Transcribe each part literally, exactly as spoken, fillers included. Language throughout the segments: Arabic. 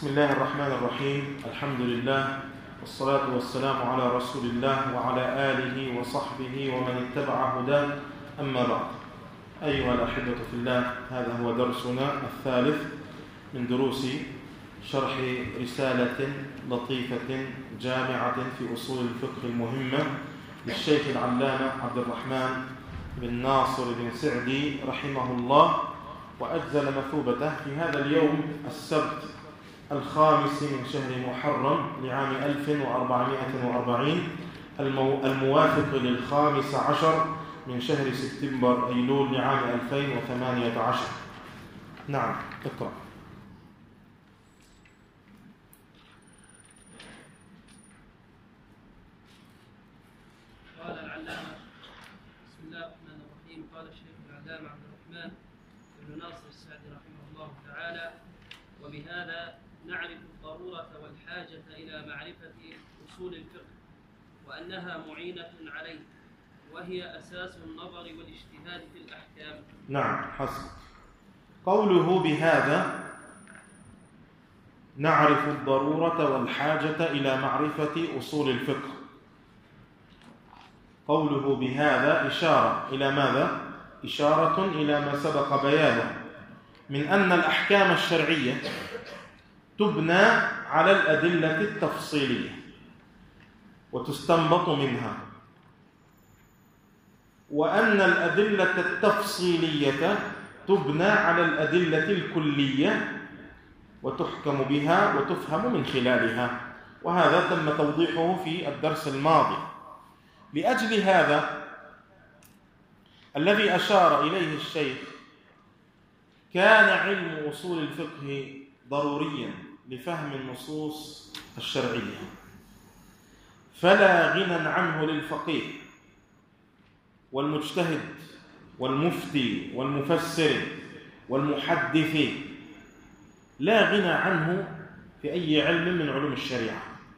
بسم الله الرحمن الرحيم. الحمد لله والصلاة والسلام على رسول الله وعلى آله وصحبه ومن اتبع هداه، أما بعد. أيها الأحبة في الله، هذا هو درسنا الثالث من دروس شرح رسالة لطيفة جامعة في أصول الفقه المهمة للشيخ العلامة عبد الرحمن بن ناصر بن سعدي رحمه الله، وأجزل مثوبته في هذا اليوم السبت الخامس من شهر محرم لعام ألف وأربعمائة وأربعين الموافق للخامس عشر من شهر سبتمبر أيلول لعام ألفين وثمانية عشر. نعم، اقرأ. قال العلامة بسم الله الرحمن الرحيم. قال الشيخ العلامة عبد الرحمن بن ناصر السعدي رحمه الله تعالى: وبهذا نعرف الضرورة والحاجة إلى معرفة أصول الفقه، وأنها معينة عليه، وهي أساس النظر والاجتهاد في الأحكام. نعم، حسن. قوله بهذا نعرف الضرورة والحاجة إلى معرفة أصول الفقه، قوله بهذا إشارة إلى ماذا؟ إشارة إلى ما سبق بيانه من أن الأحكام الشرعية تبنى على الأدلة التفصيلية وتستنبط منها، وأن الأدلة التفصيلية تبنى على الأدلة الكلية وتحكم بها وتفهم من خلالها، وهذا تم توضيحه في الدرس الماضي. لأجل هذا الذي أشار إليه الشيخ كان علم أصول الفقه ضروريا لفهم النصوص الشرعية، فلا غنى عنه للفقيه والمجتهد والمفتي والمفسر والمحدث، لا غنى عنه في أي علم من علوم الشريعة.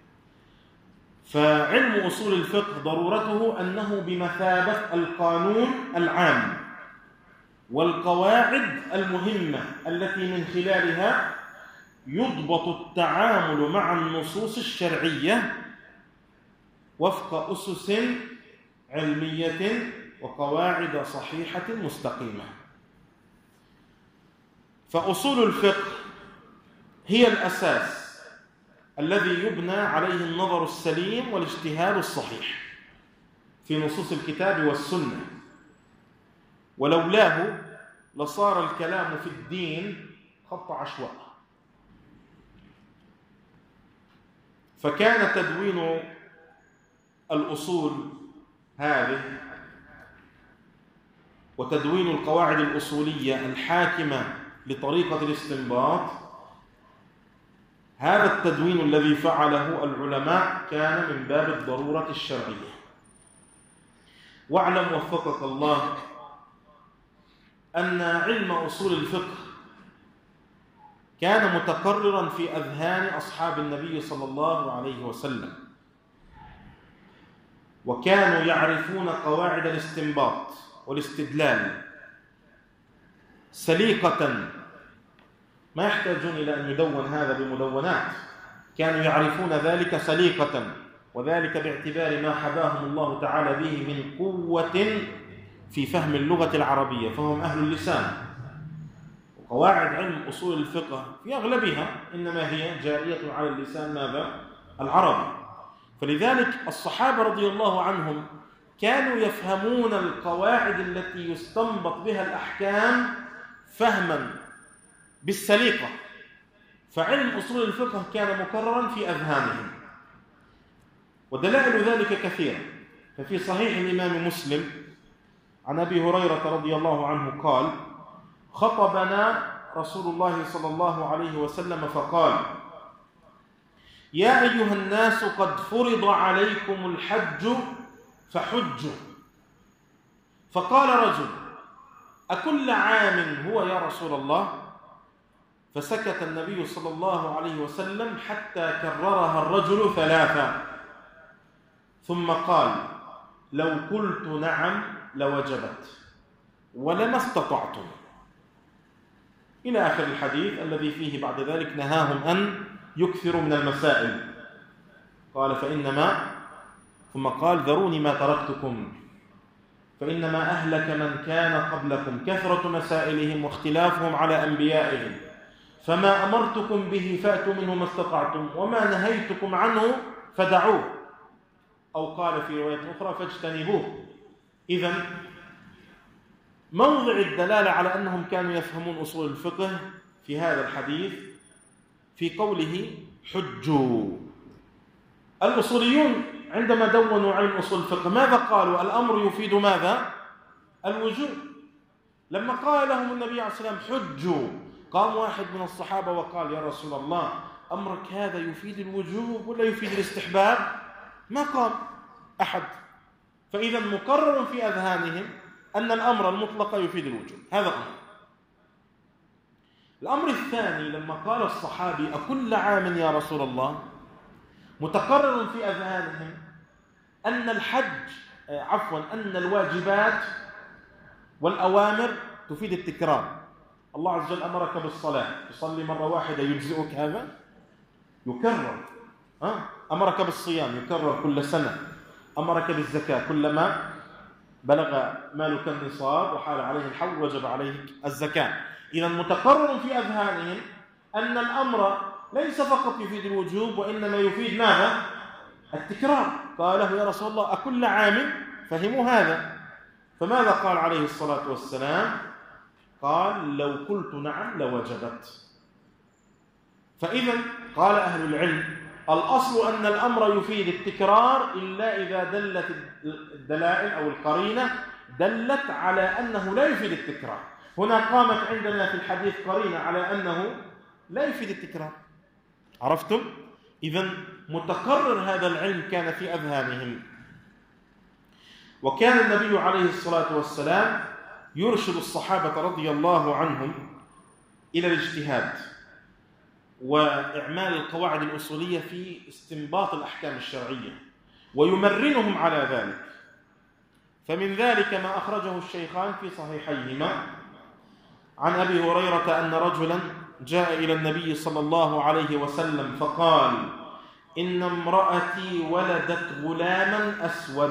فعلم أصول الفقه ضرورته أنه بمثابة القانون العام والقواعد المهمة التي من خلالها يضبط التعامل مع النصوص الشرعية وفق أسس علمية وقواعد صحيحة مستقيمة. فأصول الفقه هي الأساس الذي يبنى عليه النظر السليم والاجتهاد الصحيح في نصوص الكتاب والسنة، ولولاه لصار الكلام في الدين خط عشواء. فكان تدوين الأصول هذه وتدوين القواعد الأصولية الحاكمة لطريقة الاستنباط، هذا التدوين الذي فعله العلماء كان من باب الضرورة الشرعية. واعلم وفقك الله أن علم أصول الفقه كان متقررا في أذهان أصحاب النبي صلى الله عليه وسلم، وكانوا يعرفون قواعد الاستنباط والاستدلال سليقة، ما يحتاجون إلى أن يدون هذا بمدونات، كانوا يعرفون ذلك سليقة، وذلك باعتبار ما حباهم الله تعالى به من قوة في فهم اللغة العربية، فهم أهل اللسان. وقواعد علم أصول الفقه في أغلبها إنما هي جارية على اللسان ماذا؟ العربي. فلذلك الصحابة رضي الله عنهم كانوا يفهمون القواعد التي يستنبط بها الأحكام فهما بالسليقة، فعلم أصول الفقه كان مكررا في أذهانهم، ودلائل ذلك كثيرة. ففي صحيح الإمام مسلم عن أبي هريرة رضي الله عنه قال: خطبنا رسول الله صلى الله عليه وسلم فقال: يا أيها الناس قد فرض عليكم الحج فحجوا. فقال رجل: أكل عام هو يا رسول الله؟ فسكت النبي صلى الله عليه وسلم حتى كررها الرجل ثلاثا، ثم قال: لو قلت نعم لوجبت ولما استطعتم، إلى آخر الحديث الذي فيه بعد ذلك نهاهم أن يكثر من المسائل. قال فإنما ثم قال ذروني ما تركتكم فإنما أهلك من كان قبلكم كثرة مسائلهم واختلافهم على أنبيائهم فما أمرتكم به فأتوا منه ما استطعتم وما نهيتكم عنه فدعوه، أو قال في رواية أخرى فاجتنبوه. إذن موضع الدلالة على أنهم كانوا يفهمون أصول الفقه في هذا الحديث في قوله حجوا. الأصوليون عندما دونوا عن أصول الفقه ماذا قالوا؟ الأمر يفيد ماذا؟ الوجوب. لما قال لهم النبي عليه الصلاة والسلام حجوا، قام واحد من الصحابة وقال يا رسول الله أمرك هذا يفيد الوجوب ولا يفيد الاستحباب؟ ما قام أحد. فإذا مقرر في أذهانهم أن الأمر المطلق يفيد الوجوب. هذا أمر. الأمر الثاني لما قال الصحابي أكل عام يا رسول الله، متقرر في أذهانهم أن الحج عفوا أن الواجبات والأوامر تفيد التكرار. الله عز وجل أمرك بالصلاة، تصلي مرة واحدة يجزئك هذا؟ يكرر. أمرك بالصيام يكرر كل سنة. أمرك بالزكاة كلما بلغ مالك النصاب وحال عليه الحول وجب عليك الزكاة. إذا متقرر في أذهانهم أن الأمر ليس فقط يفيد الوجوب وإنما يفيد ماذا؟ التكرار. قاله يا رسول الله أكل عام؟ فهموا هذا. فماذا قال عليه الصلاة والسلام؟ قال لو قلت نعم لوجبت. فإذا قال أهل العلم الأصل أن الأمر يفيد التكرار إلا إذا دلت الدلائل أو القرينة دلت على أنه لا يفيد التكرار. هنا قامت عندنا في الحديث قرينة على أنه لا يفيد التكرار. عرفتم؟ إذن متقرر هذا العلم كان في أذهانهم. وكان النبي عليه الصلاة والسلام يرشد الصحابة رضي الله عنهم إلى الاجتهاد وإعمال القواعد الأصولية في استنباط الأحكام الشرعية ويمرنهم على ذلك. فمن ذلك ما أخرجه الشيخان في صحيحيهما عن أبي هريرة أن رجلا جاء إلى النبي صلى الله عليه وسلم فقال إن امرأتي ولدت غلاما أسود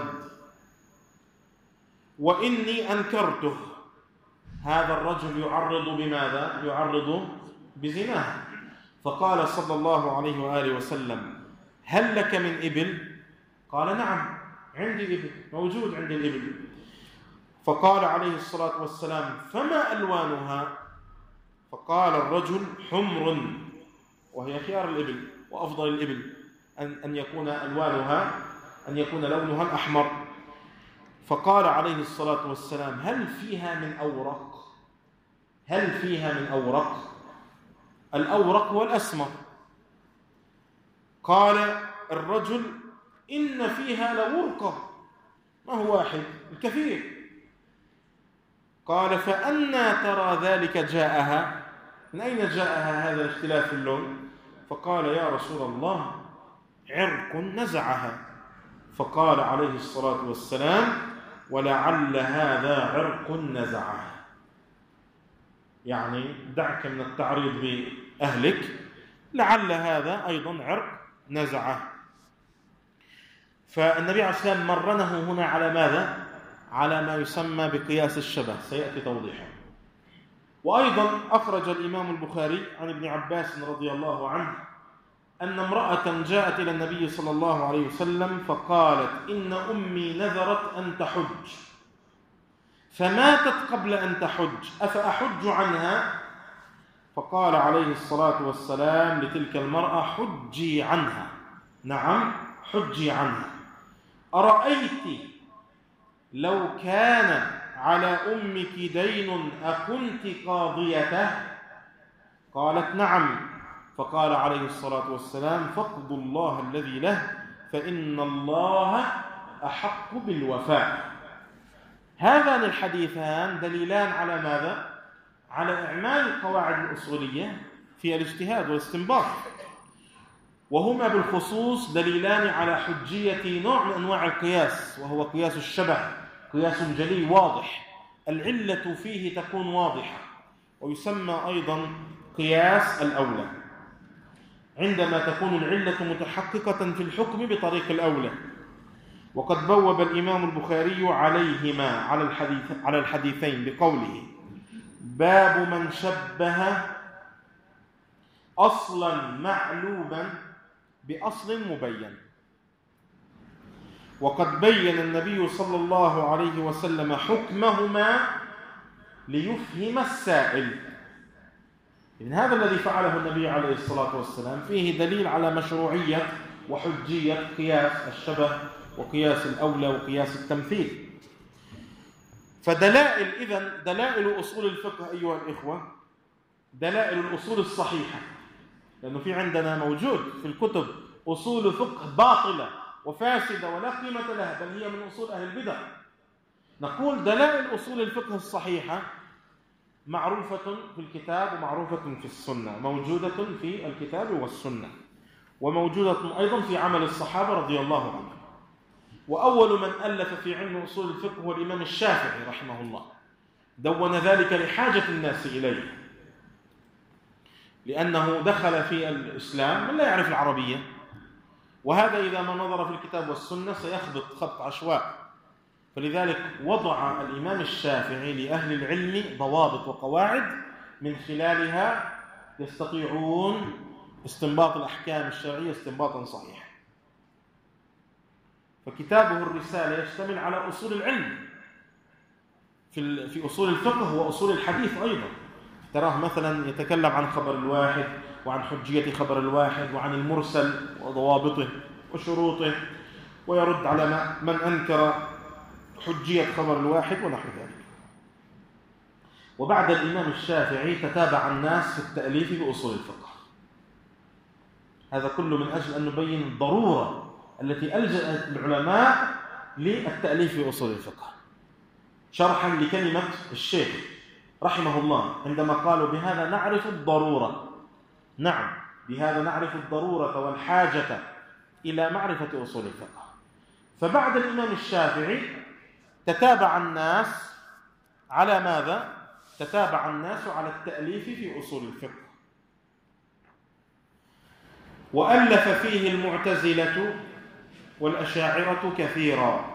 وإني أنكرته. هذا الرجل يعرض بماذا؟ يعرض بزناه. فقال صلى الله عليه وآله وسلم هل لك من إبل؟ قال نعم عندي إبل، موجود عندي الإبل. فقال عليه الصلاة والسلام فما ألوانها؟ فقال الرجل حمر، وهي خيار الإبل وأفضل الإبل أن أن يكون ألوانها أن يكون لونها الأحمر. فقال عليه الصلاة والسلام هل فيها من أورق؟ هل فيها من أورق؟ الأورق والأسمر. قال الرجل إن فيها لورقة، ما هو واحد الكثير. قال فأنى ترى ذلك جاءها؟ من أين جاءها هذا الاختلاف في اللون؟ فقال يا رسول الله عرق نزعها. فقال عليه الصلاة والسلام ولعل هذا عرق نزعها، يعني دعك من التعريض بأهلك، لعل هذا أيضا عرق نزعه. فالنبي عليه الصلاة والسلام مرنه هنا على ماذا؟ على ما يسمى بقياس الشبه، سيأتي توضيحه. وأيضا أخرج الإمام البخاري عن ابن عباس رضي الله عنه أن امرأة جاءت إلى النبي صلى الله عليه وسلم فقالت إن أمي نذرت أن تحج فماتت قبل أن تحج أفأحج عنها؟ فقال عليه الصلاة والسلام لتلك المرأة حجي عنها. نعم حجي عنها. أرأيت لو كان على أمك دين أكنت قاضيته؟ قالت نعم. فقال عليه الصلاة والسلام فاقضوا الله الذي له فإن الله أحق بالوفاء. هذان الحديثان دليلان على ماذا؟ على إعمال القواعد الأصولية في الاجتهاد والاستنباط، وهما بالخصوص دليلان على حجية نوع من أنواع القياس، وهو قياس الشبه، قياس جلي واضح، العلة فيه تكون واضحة، ويسمى أيضا قياس الأولى. عندما تكون العلة متحققة في الحكم بطريق الأولى. وقد بوب الإمام البخاري عليهما على الحديث على الحديثين بقوله: باب من شبه أصلا معلوما بأصل مبين. وقد بين النبي صلى الله عليه وسلم حكمهما ليفهم السائل. إن هذا الذي فعله النبي عليه الصلاة والسلام فيه دليل على مشروعية وحجية قياس الشبه وقياس الأولى وقياس التمثيل. فدلائل إذن دلائل أصول الفقه أيها الإخوة دلائل الأصول الصحيحة، لأنه في عندنا موجود في الكتب أصول فقه باطلة وفاسدة ولا قيمة لها، بل هي من أصول أهل البدع. نقول دلائل أصول الفقه الصحيحة معروفة في الكتاب ومعروفة في السنة، موجودة في الكتاب والسنة، وموجودة أيضا في عمل الصحابة رضي الله عنهم. وأول من ألف في علم أصول الفقه هو الإمام الشافعي رحمه الله، دون ذلك لحاجة الناس إليه، لأنه دخل في الإسلام من لا يعرف العربية، وهذا إذا ما نظر في الكتاب والسنة سيخبط خبط عشواء. فلذلك وضع الإمام الشافعي لأهل العلم ضوابط وقواعد من خلالها يستطيعون استنباط الأحكام الشرعية استنباطا صحيحا. فكتابه الرسالة يشتمل على أصول العلم في في أصول الفقه وأصول الحديث أيضا. تراه مثلا يتكلم عن خبر الواحد وعن حجية خبر الواحد وعن المرسل وضوابطه وشروطه، ويرد على من أنكر حجية خبر الواحد ونحو ذلك. وبعد الإمام الشافعي تتابع الناس في التأليف بأصول الفقه. هذا كله من أجل أن نبين الضرورة التي ألجأت العلماء للتأليف بأصول الفقه، شرحا لكلمة الشيخ رحمه الله عندما قالوا بهذا نعرف الضرورة. نعم، بهذا نعرف الضرورة والحاجة إلى معرفة أصول الفقه. فبعد الإمام الشافعي تتابع الناس على ماذا؟ تتابع الناس على التأليف في أصول الفقه، وألف فيه المعتزلة والأشاعرة كثيرا،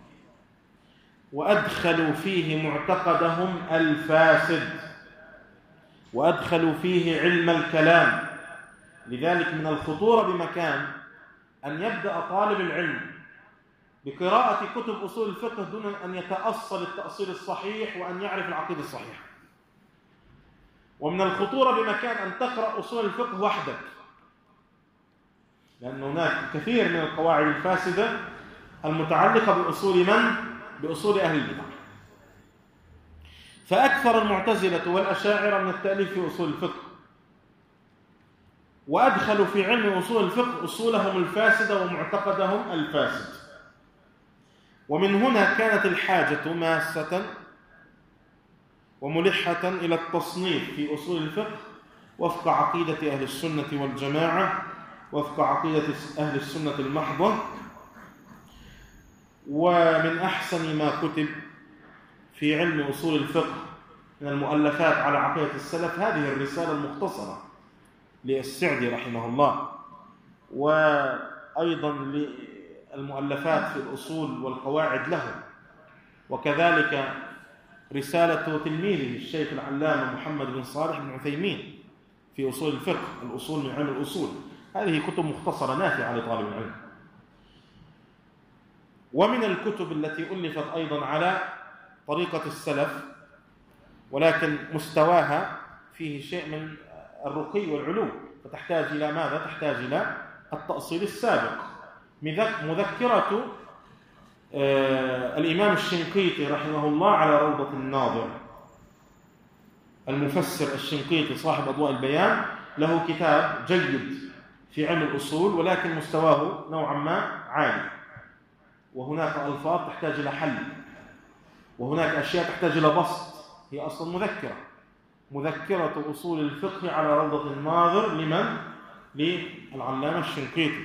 وأدخلوا فيه معتقدهم الفاسد، وأدخلوا فيه علم الكلام. لذلك من الخطورة بمكان أن يبدأ طالب العلم بقراءة كتب أصول الفقه دون أن يتأصل التأصيل الصحيح وأن يعرف العقيدة الصحيحة. ومن الخطورة بمكان أن تقرأ أصول الفقه وحدك، لأن هناك كثير من القواعد الفاسدة المتعلقة بأصول من؟ بأصول أهل البدع. فأكثر المعتزلة والأشاعرة من التأليف في أصول الفقه، وأدخلوا في علم أصول الفقه أصولهم الفاسدة ومعتقدهم الفاسد. ومن هنا كانت الحاجة ماسة وملحة إلى التصنيف في أصول الفقه وفق عقيدة أهل السنة والجماعة، وفق عقيدة أهل السنة المحضة. ومن أحسن ما كتب في علم أصول الفقه من المؤلفات على عقيدة السلف هذه الرسالة المختصرة للسعدي رحمه الله، وأيضا للمؤلفات في الأصول والقواعد له، وكذلك رسالة تلميذه الشيخ العلامة محمد بن صالح بن عثيمين في أصول الفقه، الأصول من علم الأصول. هذه كتب مختصرة نافعة لطالب العلم. ومن الكتب التي ألفت أيضا على طريقة السلف ولكن مستواها فيه شيء من الرقي والعلو، فتحتاج إلى ماذا؟ تحتاج إلى التأصيل السابق. مذكرة الإمام الشنقيطي رحمه الله على روضة الناظر. المفسر الشنقيطي صاحب أضواء البيان له كتاب جيد في علم الأصول، ولكن مستواه نوعا ما عالي، وهناك ألفاظ تحتاج إلى حل، وهناك أشياء تحتاج إلى بسط. هي أصلا مذكرة مذكرة أصول الفقه على روضة الناظر لمن؟ للعلامة الشنقيطي.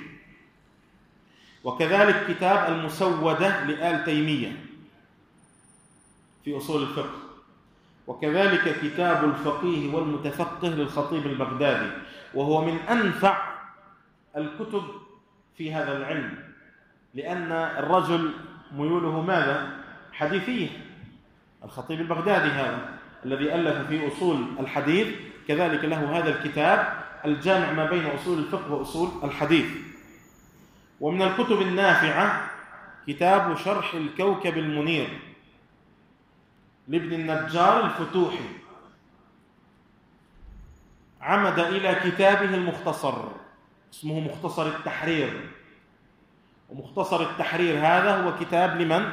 وكذلك كتاب المسودة لآل تيمية في أصول الفقه، وكذلك كتاب الفقيه والمتفقه للخطيب البغدادي، وهو من أنفع الكتب في هذا العلم، لأن الرجل ميوله ماذا؟ حديثية. الخطيب البغدادي هذا الذي ألف في أصول الحديث كذلك له هذا الكتاب الجامع ما بين أصول الفقه وأصول الحديث. ومن الكتب النافعة كتاب شرح الكوكب المنير لابن النجار الفتوحي، عمد إلى كتابه المختصر اسمه مختصر التحرير. ومختصر التحرير هذا هو كتاب لمن؟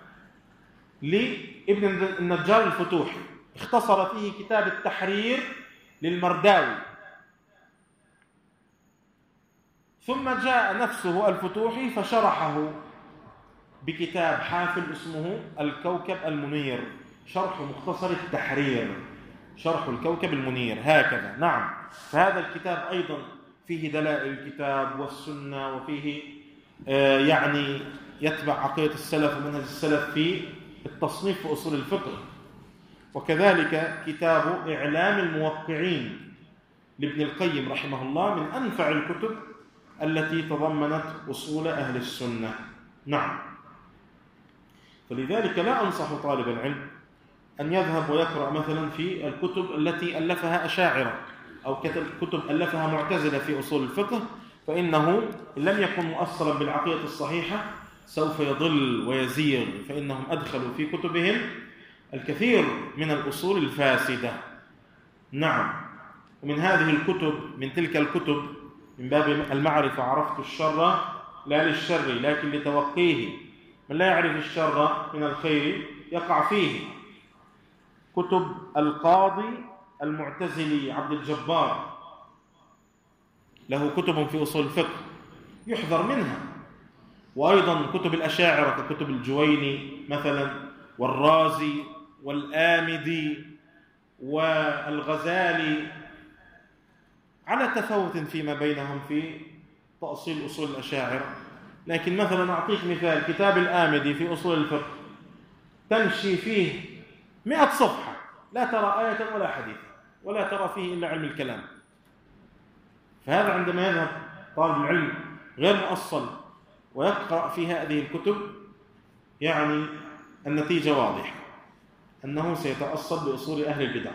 لابن النجار الفتوحي، اختصر فيه كتاب التحرير للمرداوي، ثم جاء نفسه الفتوحي فشرحه بكتاب حافل اسمه الكوكب المنير، شرح مختصر التحرير، شرح الكوكب المنير هكذا. نعم، فهذا الكتاب أيضا فيه دلائل الكتاب والسنة، وفيه آه يعني يتبع عقيدة السلف ومنهج السلف في التصنيف في أصول الفقه. وكذلك كتاب إعلام الموقعين لابن القيم رحمه الله من أنفع الكتب التي تضمنت أصول أهل السنة. نعم، فلذلك لا أنصح طالب العلم أن يذهب ويقرأ مثلا في الكتب التي ألفها أشاعرة أو كتب ألفها معتزلة في أصول الفقه، فإنه إن لم يكن مؤصلا بالعقيدة الصحيحة سوف يضل ويزيغ، فإنهم أدخلوا في كتبهم الكثير من الأصول الفاسدة. نعم، ومن هذه الكتب من تلك الكتب من باب المعرفة عرفت الشر لا للشر لكن لتوقيه، من لا يعرف الشر من الخير يقع فيه. كتب القاضي المعتزلي عبد الجبار له كتب في أصول الفقه يحذر منها، وأيضا كتب الأشاعرة ككتب الجويني مثلا والرازي والآمدي والغزالي على تفاوت فيما بينهم في تأصيل أصول الأشاعرة. لكن مثلا أعطيك مثال، كتاب الآمدي في أصول الفقه تمشي فيه مئة صفحة لا ترى آية ولا حديث ولا ترى فيه إلا علم الكلام. فهذا عندما يذهب طالب العلم غير مؤصل ويقرأ في هذه الكتب يعني النتيجة واضحة أنه سيتأصل بأصول أهل البدع.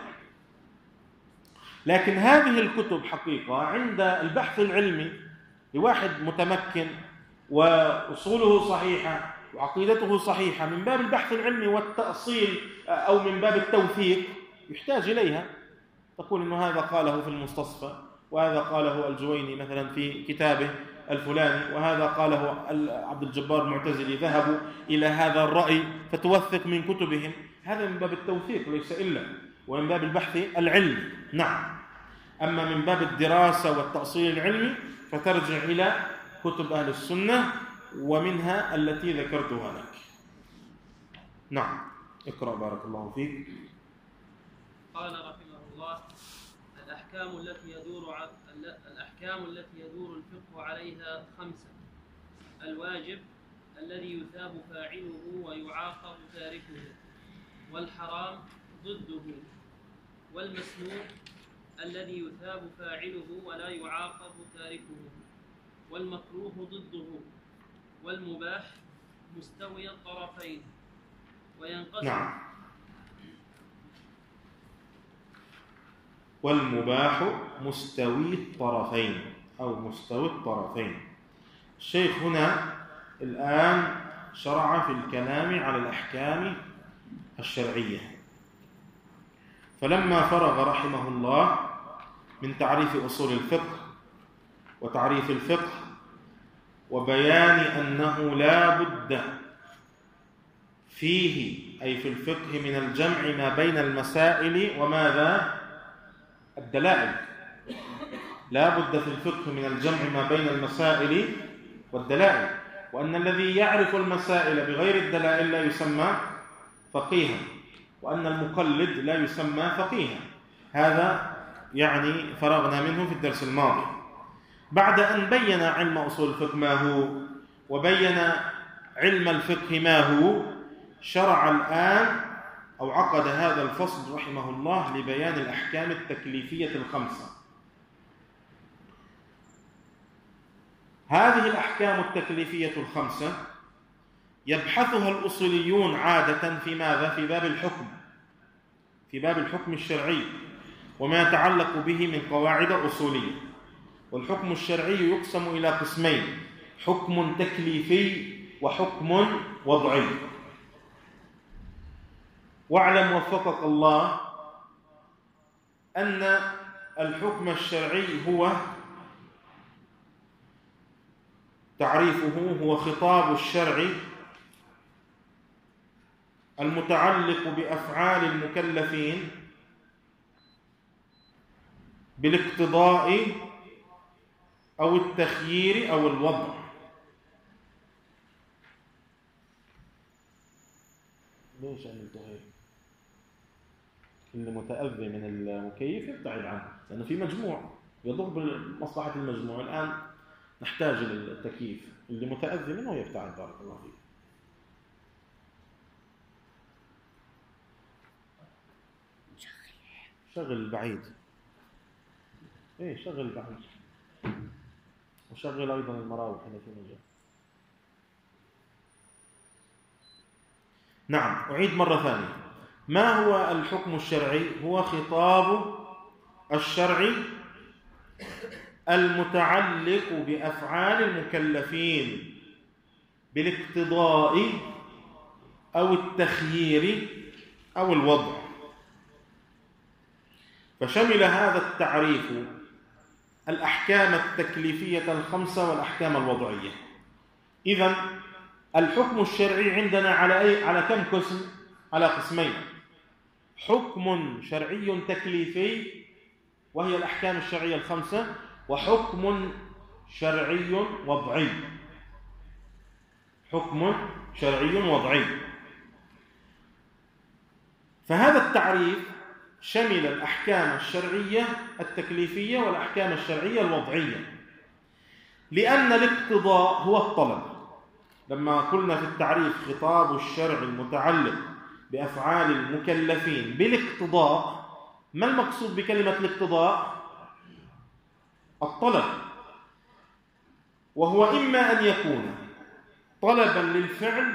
لكن هذه الكتب حقيقة عند البحث العلمي لواحد متمكن وأصوله صحيحة وعقيدته صحيحة من باب البحث العلمي والتأصيل أو من باب التوثيق يحتاج إليها. تقول إنه هذا قاله في المستصفى، وهذا قاله الجويني مثلا في كتابه الفلاني، وهذا قاله عبد الجبار المعتزلي، ذهبوا إلى هذا الرأي، فتوثق من كتبهم. هذا من باب التوثيق ليس إلا، ومن باب البحث العلمي. نعم، أما من باب الدراسة والتأصيل العلمي فترجع إلى كتب أهل السنة ومنها التي ذكرتها لك. نعم، اقرأ بارك الله فيك. قال رحمه الله: الأحكام التي يدور ع... الأحكام التي يدور الفقه عليها خمسة: الواجب الذي يثاب فاعله ويعاقب تاركه، والحرام ضده، والمسنون الذي يثاب فاعله ولا يعاقب تاركه، والمكروه ضده، والمباح مستوي الطرفين. وينقسم نعم، والمباح مستوي الطرفين أو مستوي الطرفين. الشيخ هنا الآن شرع في الكلام على الأحكام الشرعية، فلما فرغ رحمه الله من تعريف أصول الفقه وتعريف الفقه وبيان أنه لا بد فيه أي في الفقه من الجمع ما بين المسائل وماذا؟ الدلائل. لا بد في الفقه من الجمع ما بين المسائل والدلائل، وأن الذي يعرف المسائل بغير الدلائل لا يسمى فقيها، وأن المقلد لا يسمى فقيها. هذا يعني فرغنا منه في الدرس الماضي. بعد أن بين علم أصول الفقه ما هو وبين علم الفقه ما هو، شرع الآن أو عقد هذا الفصل رحمه الله لبيان الأحكام التكليفية الخمسة. هذه الأحكام التكليفية الخمسة يبحثها الأصوليون عادة في ماذا؟ في باب الحكم، في باب الحكم الشرعي وما يتعلق به من قواعد أصولية. والحكم الشرعي يقسم إلى قسمين: حكم تكليفي وحكم وضعي. واعلم وفقك الله أن الحكم الشرعي هو تعريفه هو خطاب الشرع المتعلق بأفعال المكلفين بالاقتضاء أو التخيير أو الوضع. ليش عملت هيك؟ اللي متأذي من المكيف يبتعد عنه، لأنه في مجموع يضر بمصلحة المجموع. الآن نحتاج للتكييف، اللي متأذي منه يبتعد. بارك الله فيك. شغل البعيد. ايه شغل البعيد، وشغل أيضا المراوح هنا في مجال. نعم، أعيد مرة ثانية. ما هو الحكم الشرعي؟ هو خطاب الشرع المتعلق بأفعال المكلفين بالاقتضاء أو التخيير أو الوضع. فشمل هذا التعريف الأحكام التكليفية الخمسة والأحكام الوضعية. إذن الحكم الشرعي عندنا على أي على كم قسم؟ على قسمين: حكم شرعي تكليفي وهي الأحكام الشرعية الخمسة، وحكم شرعي وضعي. حكم شرعي وضعي. فهذا التعريف شمل الأحكام الشرعية التكليفية والأحكام الشرعية الوضعية، لأن الاقتضاء هو الطلب. لما قلنا في التعريف خطاب الشرع المتعلق بأفعال المكلفين بالاقتضاء، ما المقصود بكلمة الاقتضاء؟ الطلب، وهو إما أن يكون طلبا للفعل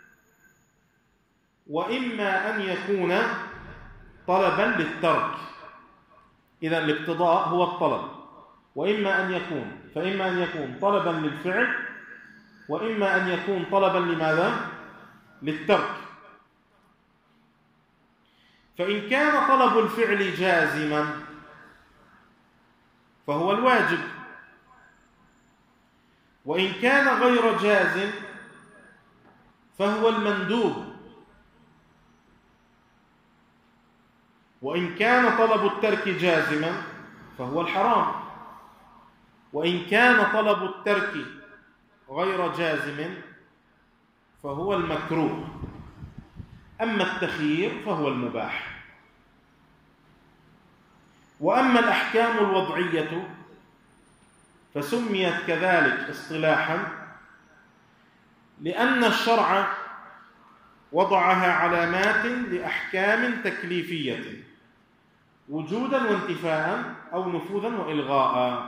وإما أن يكون طلبا للترك. إذا الاقتضاء هو الطلب، وإما أن يكون فإما أن يكون طلبا للفعل وإما أن يكون طلبا لماذا؟ للترك. فإن كان طلب الفعل جازما فهو الواجب، وإن كان غير جازم فهو المندوب، وإن كان طلب الترك جازما فهو الحرام، وإن كان طلب الترك غير جازم فهو المكروه. أما التخيير فهو المباح. وأما الأحكام الوضعية فسميت كذلك اصطلاحا لأن الشرع وضعها علامات لأحكام تكليفية وجودا وانتفاء أو نفوذا وإلغاء.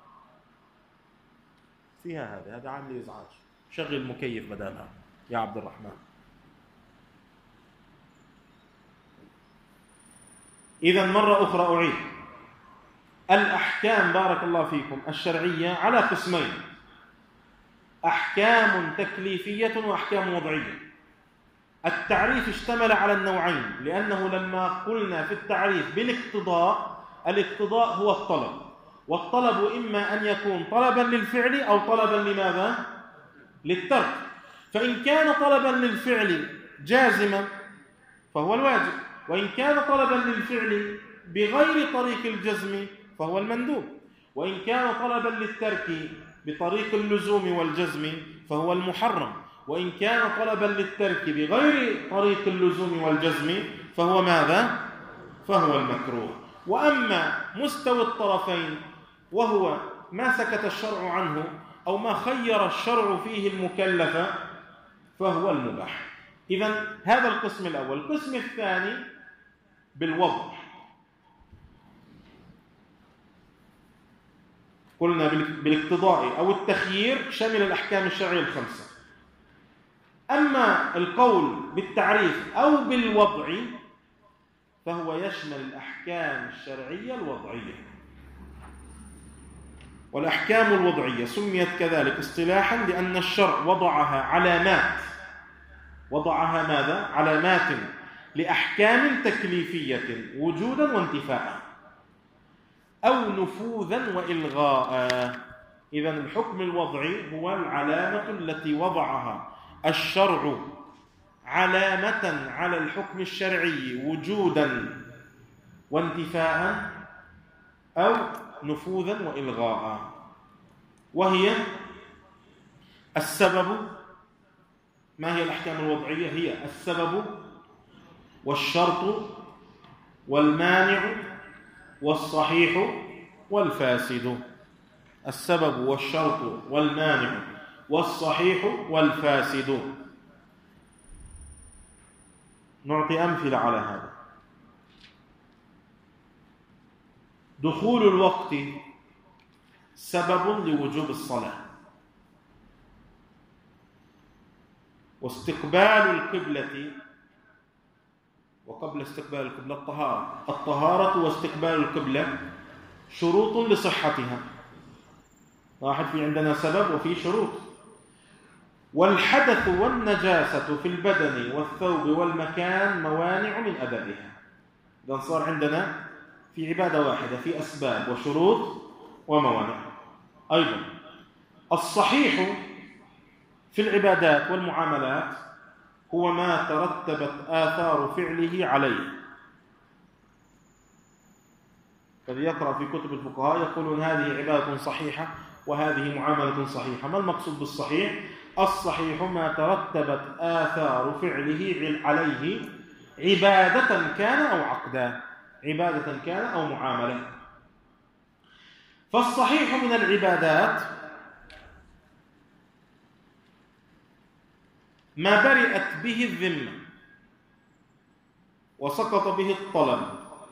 فيها هذا هذا عامل إزعاج. شغل المكيف بدالها يا عبد الرحمن. إذا مرة أخرى أعيد: الأحكام بارك الله فيكم الشرعية على قسمين: أحكام تكليفية وأحكام وضعية. التعريف اشتمل على النوعين، لأنه لما قلنا في التعريف بالاقتضاء، الاقتضاء هو الطلب، والطلب إما أن يكون طلبا للفعل أو طلبا لماذا؟ للترك. فإن كان طلبا للفعل جازما فهو الواجب، وإن كان طلبا للفعل بغير طريق الجزم فهو المندوب، وإن كان طلبا للترك بطريق اللزوم والجزم فهو المحرم، وإن كان طلبا للترك بغير طريق اللزوم والجزم فهو ماذا؟ فهو المكروه. وأما مستوى الطرفين وهو ما سكت الشرع عنه أو ما خير الشرع فيه المكلف فهو المباح. إذن هذا القسم الأول. القسم الثاني بالوضع. قلنا بالاقتضاء أو التخيير شمل الأحكام الشرعية الخمسة. أما القول بالتعريف أو بالوضع فهو يشمل الأحكام الشرعية الوضعية. والأحكام الوضعية سميت كذلك اصطلاحا لأن الشرع وضعها علامات وضعها ماذا؟ علامات لأحكام تكليفية وجودا وانتفاء أو نفوذا وإلغاء. إذن الحكم الوضعي هو العلامة التي وضعها الشرع علامة على الحكم الشرعي وجودا وانتفاء أو نفوذا وإلغاء، وهي السبب. ما هي الأحكام الوضعية؟ هي السبب والشرط والمانع والصحيح والفاسد. السبب والشرط والمانع والصحيح والفاسد. نعطي أمثلة على هذا. دخول الوقت سبب لوجوب الصلاة، واستقبال القبلة، وقبل استقبال القبلة الطهارة الطهارة واستقبال القبلة شروط لصحتها. واحد في عندنا سبب وفي شروط. والحدث والنجاسة في البدن والثوب والمكان موانع من أدائها. إذا صار عندنا في عبادة واحدة في أسباب وشروط وموانع. أيضا الصحيح في العبادات والمعاملات هو ما ترتبت آثار فعله عليه. الذي يقرأ في كتب الفقهاء يقولون هذه عبادة صحيحة وهذه معاملة صحيحة. ما المقصود بالصحيح؟ الصحيح ما ترتبت آثار فعله عليه عبادة كان أو عقدا، عبادة كان أو معاملة. فالصحيح من العبادات ما برئت به الذمة وسقط به الطلب.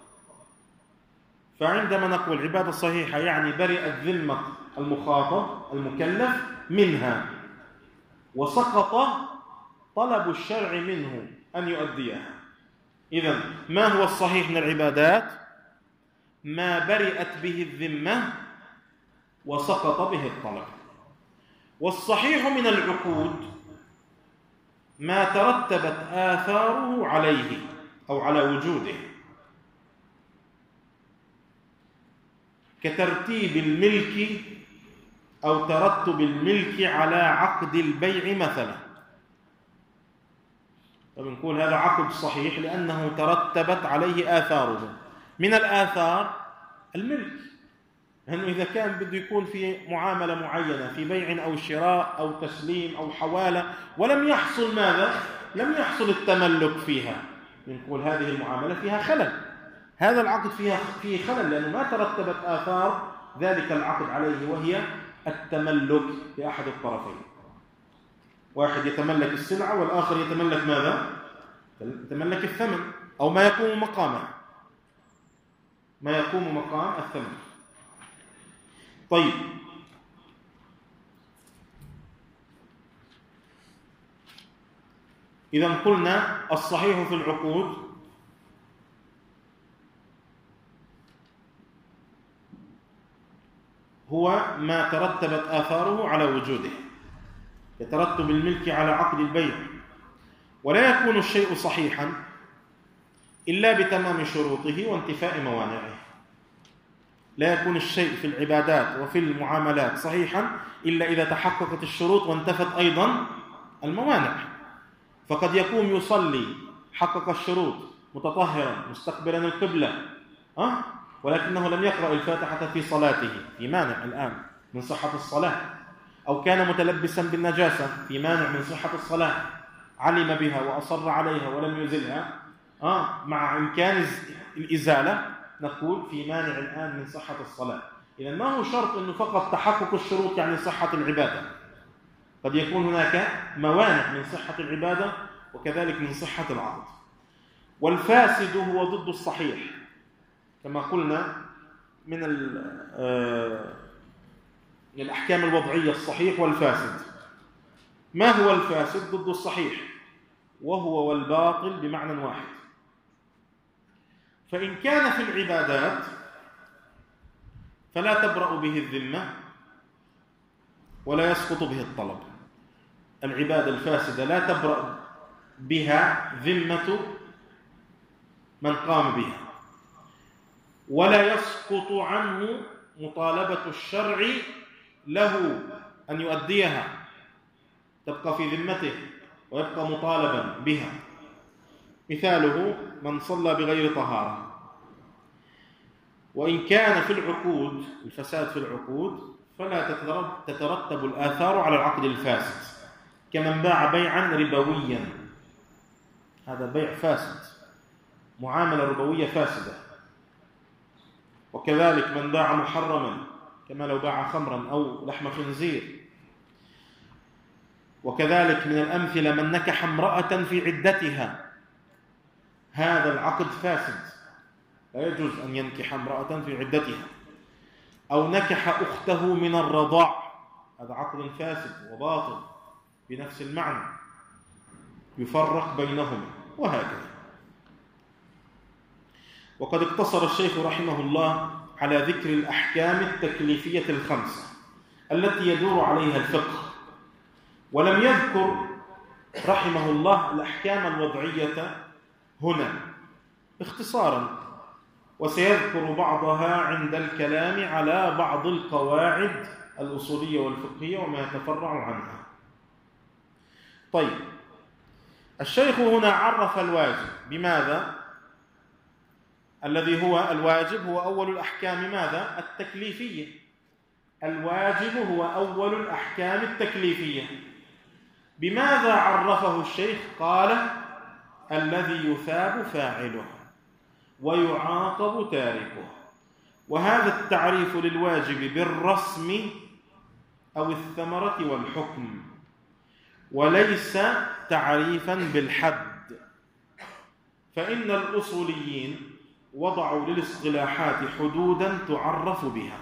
فعندما نقول عبادة صحيحة يعني برئت ذمة المخاطب المكلف منها وسقط طلب الشرع منه أن يؤديها. إذن ما هو الصحيح من العبادات؟ ما برئت به الذمة وسقط به الطلب. والصحيح من العقود ما ترتبت آثاره عليه أو على وجوده، كترتيب الملك أو ترتب الملك على عقد البيع مثلا. فبنقول هذا عقد صحيح لأنه ترتبت عليه آثاره. من الآثار الملك، لأنه إذا كان بده يكون في معاملة معينة في بيع أو شراء أو تسليم أو حوالة ولم يحصل ماذا؟ لم يحصل التملك فيها، بنقول هذه المعاملة فيها خلل، هذا العقد فيها فيه خلل لأنه ما ترتبت آثار ذلك العقد عليه، وهي التملك لأحد الطرفين. واحد يتملك السلعة والآخر يتملك ماذا؟ يتملك الثمن أو ما يقوم مقامه، ما يقوم مقام الثمن. طيب، إذا قلنا الصحيح في العقود هو ما ترتبت آثاره على وجوده، يترتب الملك على عقد البيع. ولا يكون الشيء صحيحا إلا بتمام شروطه وانتفاء موانعه. لا يكون الشيء في العبادات وفي المعاملات صحيحا إلا إذا تحققت الشروط وانتفت أيضا الموانع. فقد يكون يصلي حقق الشروط متطهرا مستقبلا القبلة أه؟ ولكنه لم يقرأ الفاتحة في صلاته، في مانع الآن من صحة الصلاة. أو كان متلبسا بالنجاسة، في مانع من صحة الصلاة، علم بها وأصر عليها ولم يزلها أه؟ مع إمكان الإزالة، نقول في مانع الآن من صحة الصلاة. إذا ما هو شرط أنه فقط تحقق الشروط يعني صحة العبادة، قد يكون هناك موانع من صحة العبادة وكذلك من صحة العقد. والفاسد هو ضد الصحيح كما قلنا من الأحكام الوضعية الصحيح والفاسد. ما هو الفاسد؟ ضد الصحيح، وهو والباطل بمعنى واحد. فإن كان في العبادات فلا تبرأ به الذمة ولا يسقط به الطلب. العبادة الفاسدة لا تبرأ بها ذمة من قام بها، ولا يسقط عنه مطالبة الشرع له أن يؤديها، تبقى في ذمته ويبقى مطالبا بها. مثاله من صلى بغير طهارة، وإن كان في العقود الفساد في العقود فلا تترتب الآثار على العقد الفاسد، كمن باع بيعا ربويا، هذا بيع فاسد، معاملة ربوية فاسدة. وكذلك من باع محرما، كما لو باع خمرا أو لحم خنزير. وكذلك من الأمثلة من نكح امرأة في عدتها، هذا العقد فاسد، لا يجوز أن ينكح امرأة في عدتها. أو نكح أخته من الرضاع، هذا عقد فاسد وباطل بنفس المعنى، يفرق بينهما، وهكذا. وقد اقتصر الشيخ رحمه الله على ذكر الأحكام التكليفية الخمسة التي يدور عليها الفقه، ولم يذكر رحمه الله الأحكام الوضعية هنا اختصارا، وسيذكر بعضها عند الكلام على بعض القواعد الأصولية والفقهية وما يتفرع عنها. طيب، الشيخ هنا عرف الواجب بماذا؟ الذي هو الواجب هو أول الأحكام ماذا؟ التكليفية. الواجب هو أول الأحكام التكليفية. بماذا عرفه الشيخ؟ قال: الذي يثاب فاعله ويعاقب تاركه. وهذا التعريف للواجب بالرسم أو الثمرة والحكم، وليس تعريفا بالحد، فإن الأصوليين وضعوا للاصطلاحات حدودا تعرف بها.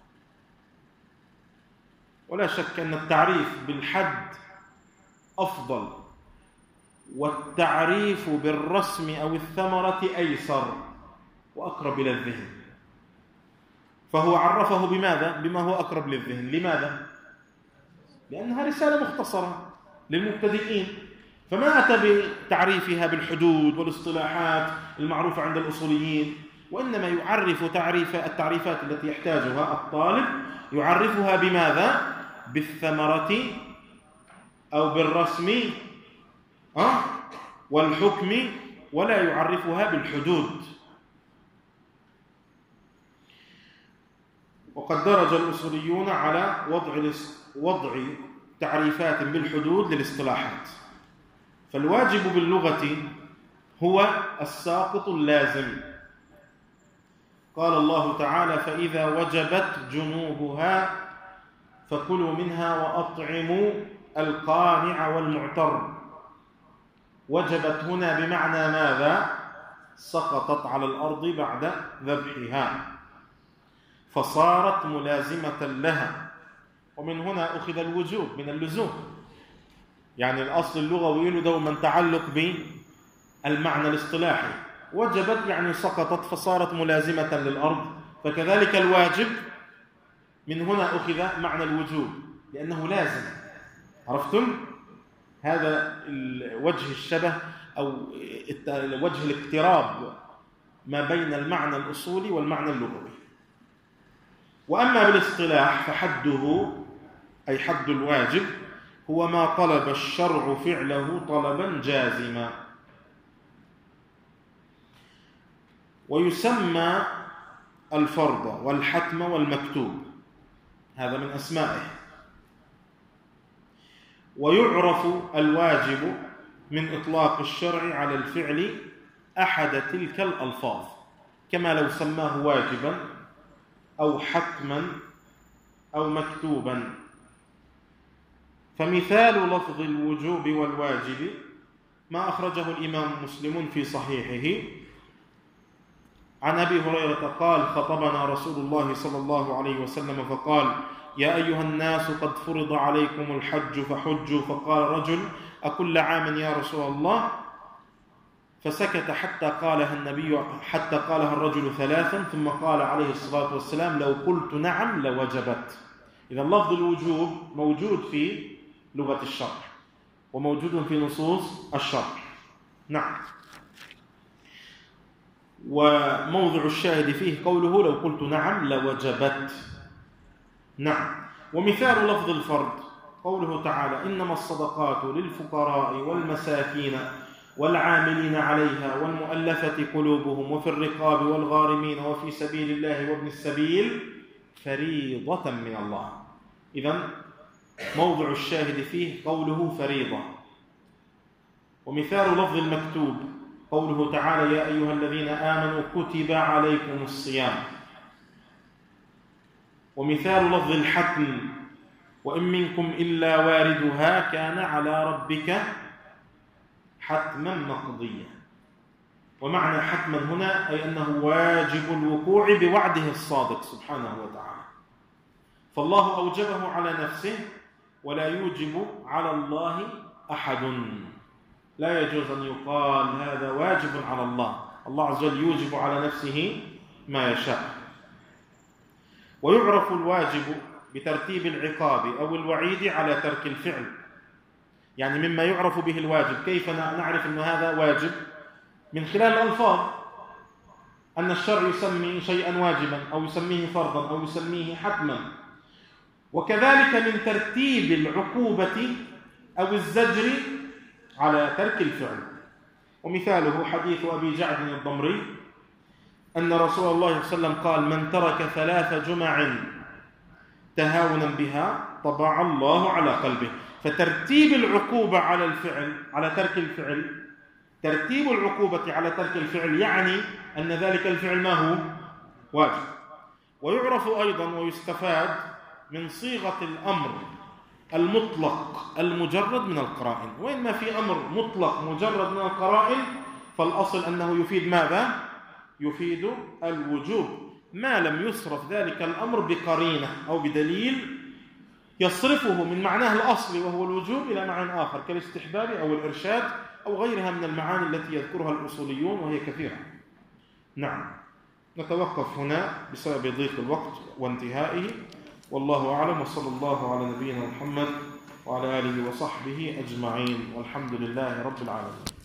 ولا شك أن التعريف بالحد أفضل، والتعريف بالرسم أو الثمرة أيسر وأقرب إلى الذهن. فهو عرفه بماذا؟ بما هو أقرب للذهن. لماذا؟ لأنها رسالة مختصرة للمبتدئين، فما أتى بتعريفها بالحدود والاصطلاحات المعروفة عند الأصوليين، وإنما يعرف تعريف التعريفات التي يحتاجها الطالب، يعرفها بماذا؟ بالثمرة أو بالرسم أه؟ والحكم، ولا يعرفها بالحدود. وقد درج الأصوليون على وضع وضع تعريفات بالحدود للاصطلاحات. فالواجب باللغة هو الساقط اللازم. قال الله تعالى: فإذا وجبت جنوبها فكلوا منها وأطعموا القانع والمعتر. وجبت هنا بمعنى ماذا؟ سقطت على الأرض بعد ذبحها، فصارت ملازمة لها. ومن هنا أخذ الوجوب من اللزوم، يعني الأصل اللغوي له دوما تعلق بالمعنى الاصطلاحي. وجبت يعني سقطت فصارت ملازمة للأرض، فكذلك الواجب من هنا أخذ معنى الوجوب لأنه لازم. عرفتم؟ هذا وجه الشبه أو وجه الاقتراب ما بين المعنى الأصولي والمعنى اللغوي. وأما بالاصطلاح فحده، أي حد الواجب، هو ما طلب الشرع فعله طلبا جازما. ويسمى الفرض والحتم والمكتوب، هذا من أسمائه. ويعرف الواجب من إطلاق الشرع على الفعل أحد تلك الألفاظ، كما لو سماه واجبا أو حتما أو مكتوبا. فمثال لفظ الوجوب والواجب ما أخرجه الإمام مسلم في صحيحه عن أبي هريرة قال: خطبنا رسول الله صلى الله عليه وسلم فقال: يا أيها الناس قد فرض عليكم الحج فحجوا. فقال رجل أكل عام يا رسول الله؟ فسكت حتى قالها النبي حتى قالها الرجل ثلاثا، ثم قال عليه الصلاة والسلام لو قلت نعم لوجبت. إذا لفظ الوجوب موجود في لغة الشرع وموجود في نصوص الشرع. نعم. وموضع الشاهد فيه قوله لو قلت نعم لوجبت. نعم. ومثال لفظ الفرض قوله تعالى إنما الصدقات للفقراء والمساكين والعاملين عليها والمؤلفة قلوبهم وفي الرقاب والغارمين وفي سبيل الله وابن السبيل فريضة من الله. إذن موضع الشاهد فيه قوله فريضة. ومثال لفظ المكتوب قوله تعالى يا أيها الذين آمنوا كتب عليكم الصيام. ومثال لفظ الحتم وإن منكم إلا واردها كان على ربك حتما مقضيا. ومعنى حتما هنا أي أنه واجب الوقوع بوعده الصادق سبحانه وتعالى. فالله أوجبه على نفسه ولا يوجب على الله أحد. لا يجوز أن يقال هذا واجب على الله. الله عز وجل يوجب على نفسه ما يشاء. ويعرف الواجب بترتيب العقاب أو الوعيد على ترك الفعل. يعني مما يعرف به الواجب، كيف نعرف أن هذا واجب؟ من خلال الألفاظ، أن الشرع يسمي شيئا واجبا أو يسميه فرضا أو يسميه حتما. وكذلك من ترتيب العقوبة أو الزجر على ترك الفعل. ومثاله حديث أبي جعد الضمري أن رسول الله صلى الله عليه وسلم قال من ترك ثلاث جمع تهاونا بها طبع الله على قلبه. فترتيب العقوبة على الفعل على ترك الفعل، ترتيب العقوبة على ترك الفعل يعني أن ذلك الفعل ما هو واجب. ويعرف أيضا ويستفاد من صيغة الأمر المطلق المجرد من القرائن. وإنما في أمر مطلق مجرد من القرائن فالأصل أنه يفيد ماذا؟ يفيد الوجوب، ما لم يصرف ذلك الأمر بقرينة أو بدليل يصرفه من معناه الأصلي وهو الوجوب إلى معنى آخر كالاستحباب أو الإرشاد أو غيرها من المعاني التي يذكرها الأصوليون وهي كثيرة. نعم. نتوقف هنا بسبب ضيق الوقت وانتهائه، والله أعلم، وصلى الله على نبينا محمد وعلى آله وصحبه أجمعين، والحمد لله رب العالمين.